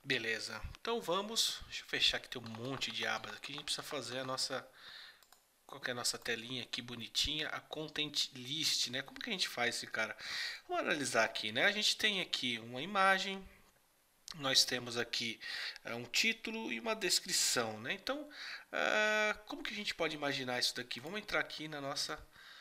Beleza, então vamos. Deixa eu fechar que tem um monte de abas aqui. A gente precisa fazer a nossa. Qual que é a nossa telinha aqui bonitinha? A content list, né? Como que a gente faz esse cara? Vamos analisar aqui, né? A gente tem aqui uma imagem, nós temos aqui um título e uma descrição, né? Então, como que a gente pode imaginar isso daqui? Vamos entrar aqui na nossa.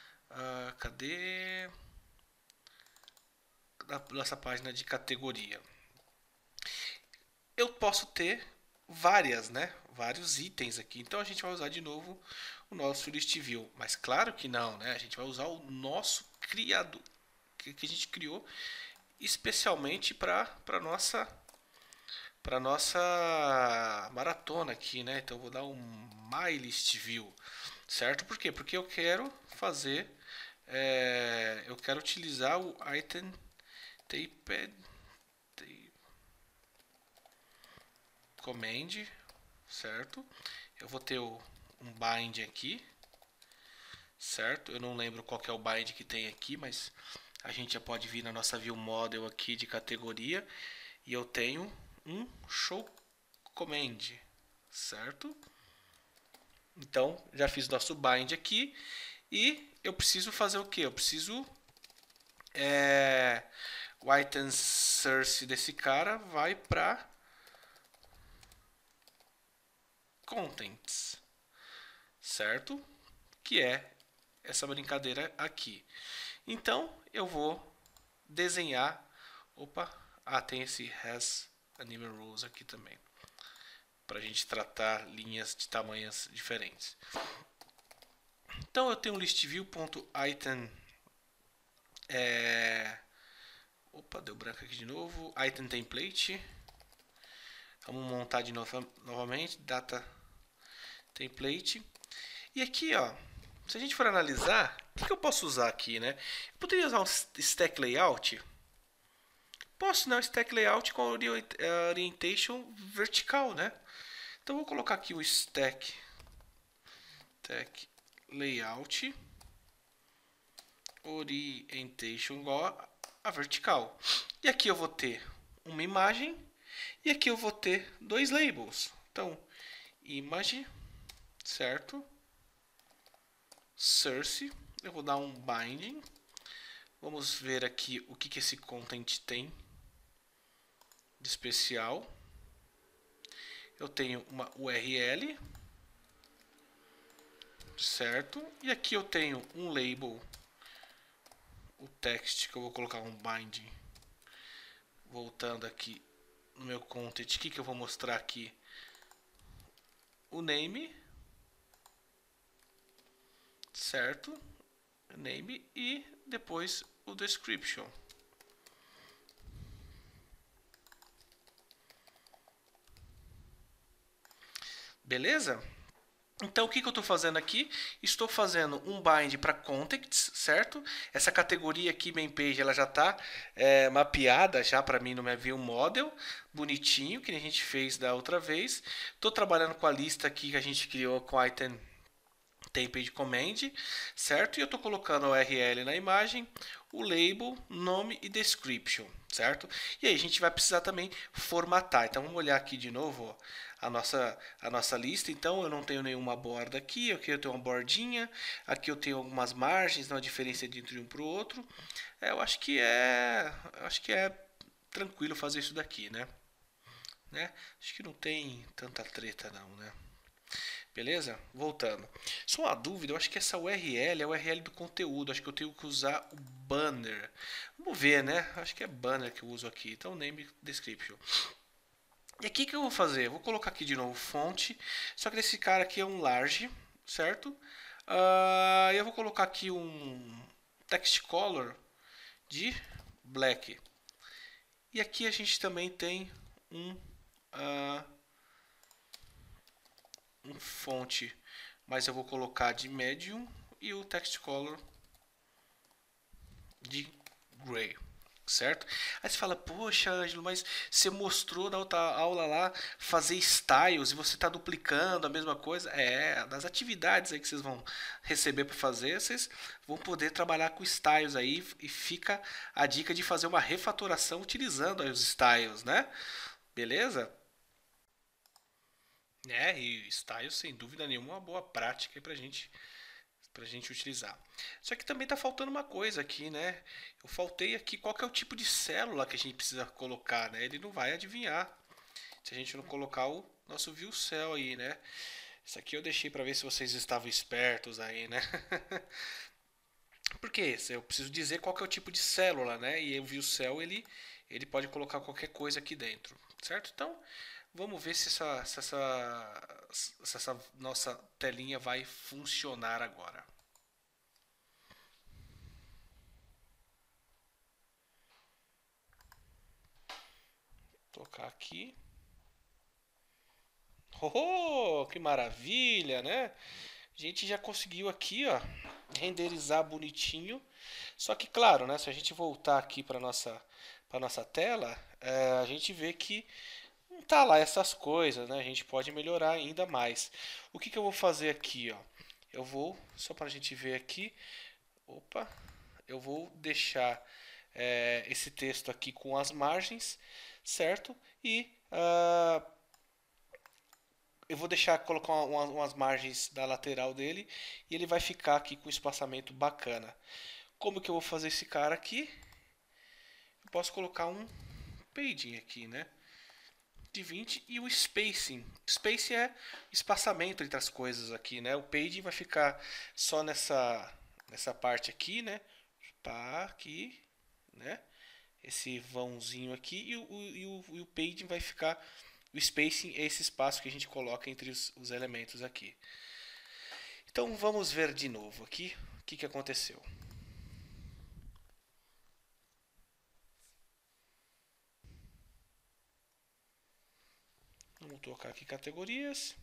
Cadê? Na nossa página de categoria. Eu posso ter várias, né? Vários itens aqui. Então a gente vai usar de novo o nosso list view. Mas claro que não, né? A gente vai usar o nosso criado que a gente criou especialmente para nossa maratona aqui, né? Então eu vou dar um my list view, certo? Por quê? Porque eu quero fazer, eu quero utilizar o item taped command, certo? Eu vou ter um bind aqui, certo? Eu não lembro qual que é o bind que tem aqui, mas a gente já pode vir na nossa view model aqui de categoria e eu tenho um show command, certo? Então já fiz nosso bind aqui e eu preciso fazer o que? Eu preciso o item source desse cara vai para contents, certo? Que é essa brincadeira aqui. Então eu vou desenhar. Opa, tem esse has anime rules aqui também, para a gente tratar linhas de tamanhos diferentes. Então eu tenho um listview.item. Opa, deu branco aqui de novo. Item template. Vamos montar de novo, novamente. Data template. E aqui, ó, se a gente for analisar, o que eu posso usar aqui, né? Eu poderia usar um stack layout. Posso, né? Um stack layout com orientation vertical, né? Então vou colocar aqui o stack layout orientation igual a vertical. E aqui eu vou ter uma imagem e aqui eu vou ter dois labels. Então, image, certo? Source, eu vou dar um binding. Vamos ver aqui o que esse content tem de especial. Eu tenho uma URL, certo? E aqui eu tenho um label, o text, que eu vou colocar um binding. Voltando aqui no meu content, o que eu vou mostrar aqui? O name, certo? Name e depois o description. Beleza? Então o que eu estou fazendo aqui? Estou fazendo um bind para contexts, certo? Essa categoria aqui, main page, ela já está mapeada já para mim no meu view model, bonitinho, que a gente fez da outra vez. Estou trabalhando com a lista aqui que a gente criou com item template command, certo? E eu estou colocando a URL na imagem, o label, nome e description, certo? E aí a gente vai precisar também formatar. Então vamos olhar aqui de novo, ó, a nossa lista. Então eu não tenho nenhuma borda aqui, aqui eu tenho uma bordinha, aqui eu tenho algumas margens, não há diferença de um para o outro. Eu acho que é tranquilo fazer isso daqui, né? Acho que não tem tanta treta não, né? Beleza? Voltando. Só uma dúvida, eu acho que essa URL é a URL do conteúdo. Acho que eu tenho que usar o banner. Vamos ver, né? Acho que é banner que eu uso aqui. Então, name description. E aqui que eu vou fazer? Eu vou colocar aqui de novo fonte. Só que esse cara aqui é um large, certo? E eu vou colocar aqui um text color de black. E aqui a gente também tem um fonte, mas eu vou colocar de medium e o text color de gray, certo? Aí você fala, poxa, Ângelo, mas você mostrou na outra aula lá fazer styles e você está duplicando a mesma coisa. Das atividades aí que vocês vão receber para fazer, vocês vão poder trabalhar com styles aí e fica a dica de fazer uma refatoração utilizando aí os styles, né? Beleza? É, e style sem dúvida nenhuma é uma boa prática aí pra gente utilizar. Só que também tá faltando uma coisa aqui, né? Eu faltei aqui qual que é o tipo de célula que a gente precisa colocar, né? Ele não vai adivinhar se a gente não colocar o nosso view cell aí, né? Isso aqui eu deixei para ver se vocês estavam espertos aí, né? Porque eu preciso dizer qual que é o tipo de célula, né? E o view cell ele pode colocar qualquer coisa aqui dentro, certo? Então vamos ver se essa nossa telinha vai funcionar agora. Vou tocar aqui. Oh, que maravilha, né? A gente já conseguiu aqui, ó, renderizar bonitinho. Só que, claro, né? Se a gente voltar aqui para nossa tela, a gente vê que não tá lá essas coisas, né? A gente pode melhorar ainda mais. O que que eu vou fazer aqui, ó? Eu vou, só para a gente ver aqui, opa, eu vou deixar esse texto aqui com as margens, certo? E eu vou deixar colocar umas margens da lateral dele e ele vai ficar aqui com um espaçamento bacana. Como que eu vou fazer esse cara aqui? Eu posso colocar um padding aqui, né? De 20 e o spacing. Spacing é espaçamento entre as coisas aqui, né? O padding vai ficar só nessa parte aqui, né? Pá, aqui, né? Esse vãozinho aqui e o padding vai ficar. O spacing é esse espaço que a gente coloca entre os elementos aqui. Então vamos ver de novo aqui o que aconteceu. Vamos colocar aqui categorias.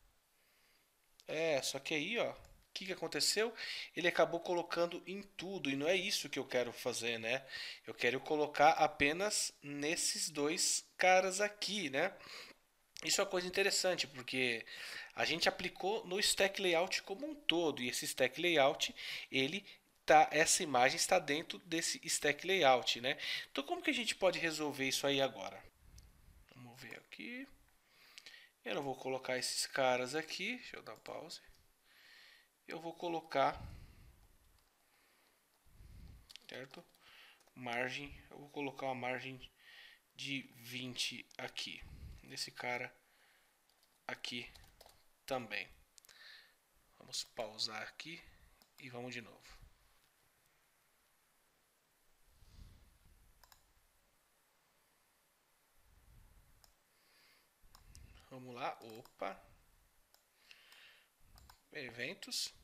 Só que aí, ó, o que aconteceu? Ele acabou colocando em tudo e não é isso que eu quero fazer, né? Eu quero colocar apenas nesses dois caras aqui, né? Isso é uma coisa interessante porque a gente aplicou no stack layout como um todo e esse stack layout ele essa imagem está dentro desse stack layout, né? Então como que a gente pode resolver isso aí agora? Vamos ver aqui. Eu não vou colocar esses caras aqui. Deixa eu dar pause. Eu vou colocar, certo? Margem. Eu vou colocar uma margem de 20 aqui. Nesse cara aqui também. Vamos pausar aqui e vamos de novo. Vamos lá. Opa. Eventos.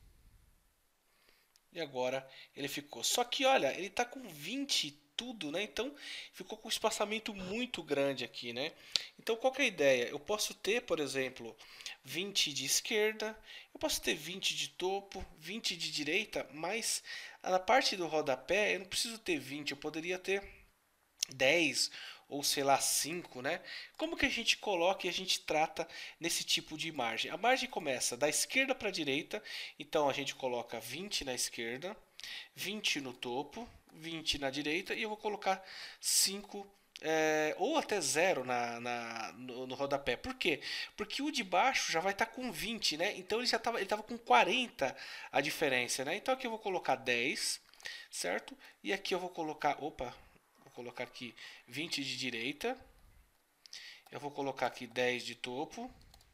E agora ele ficou. Só que olha, ele tá com 20 tudo, né? Então ficou com um espaçamento muito grande aqui, né? Então qual que é a ideia? Eu posso ter, por exemplo, 20 de esquerda, eu posso ter 20 de topo, 20 de direita, mas na parte do rodapé eu não preciso ter 20, eu poderia ter 10 ou sei lá 5, né? Como que a gente coloca e a gente trata nesse tipo de margem? A margem começa da esquerda para a direita, então a gente coloca 20 na esquerda, 20 no topo, 20 na direita e eu vou colocar 5 ou até zero no rodapé. Por quê? Porque o de baixo já vai estar com 20, né? Então ele tava com 40 a diferença, né? Então aqui eu vou colocar 10, certo? E aqui eu vou colocar, opa, vou colocar aqui 20 de direita. Eu vou colocar aqui 10 de topo.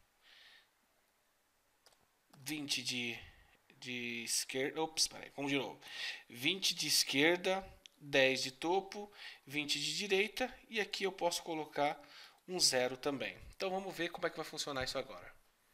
20 de esquerda. Ops, peraí, vamos de novo. 20 de esquerda, 10 de topo, 20 de direita. E aqui eu posso colocar um zero também. Então vamos ver como é que vai funcionar isso agora.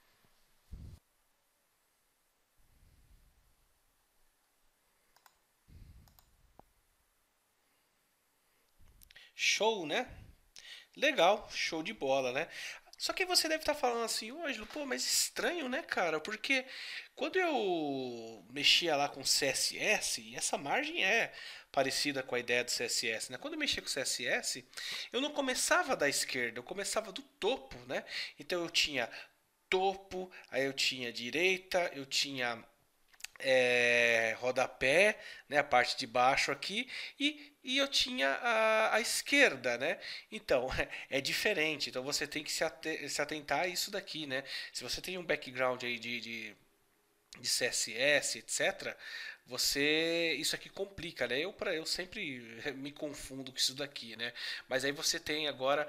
Show, né? Legal, show de bola, né? Só que você deve estar falando assim, ô Ângelo, pô, mas estranho, né, cara? Porque quando eu mexia lá com CSS, e essa margem é parecida com a ideia do CSS, né? Quando eu mexia com CSS, eu não começava da esquerda, eu começava do topo, né? Então eu tinha topo, aí eu tinha direita, eu tinha rodapé, né, a parte de baixo aqui, e eu tinha a esquerda, né? Então, é diferente. Então você tem que se atentar a isso daqui, né? Se você tem um background aí de CSS, etc., isso aqui complica, né? Eu sempre me confundo com isso daqui, né? Mas aí você tem agora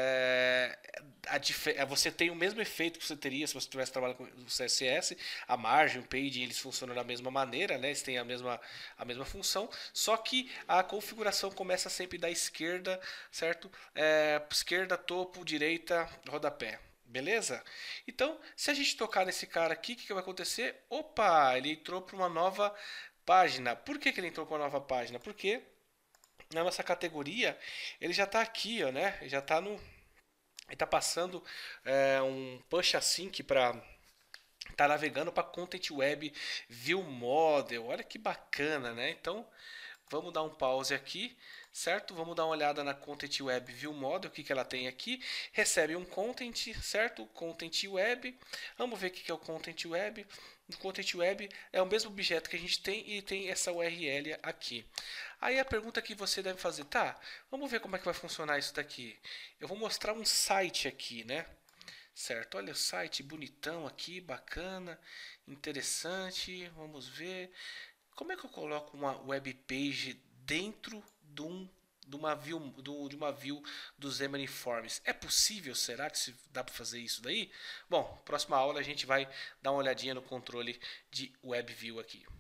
você tem o mesmo efeito que você teria se você estivesse trabalhando com o CSS, a margem, o page, eles funcionam da mesma maneira, né? Eles têm a mesma função, só que a configuração começa sempre da esquerda, certo? Esquerda, topo, direita, rodapé. Beleza? Então, se a gente tocar nesse cara aqui, o que vai acontecer? Opa, ele entrou para uma nova página. Por que ele entrou para uma nova página? Porque na nossa categoria ele já está aqui, ó, né? Ele já está no, ele está passando um push async para tá navegando para Content Web View Model. Olha que bacana, né? Então, vamos dar um pause aqui, certo? Vamos dar uma olhada na Content Web View Model, o que ela tem aqui. Recebe um content, certo? Content Web. Vamos ver o que é o Content Web. O Content Web é o mesmo objeto que a gente tem e tem essa URL aqui. Aí a pergunta que você deve fazer, tá? Vamos ver como é que vai funcionar isso daqui. Eu vou mostrar um site aqui, né? Certo, olha o site bonitão aqui, bacana, interessante. Vamos ver. Como é que eu coloco uma web page dentro de uma view do Xamarin Forms? É possível? Será que dá para fazer isso daí? Bom, próxima aula a gente vai dar uma olhadinha no controle de WebView aqui.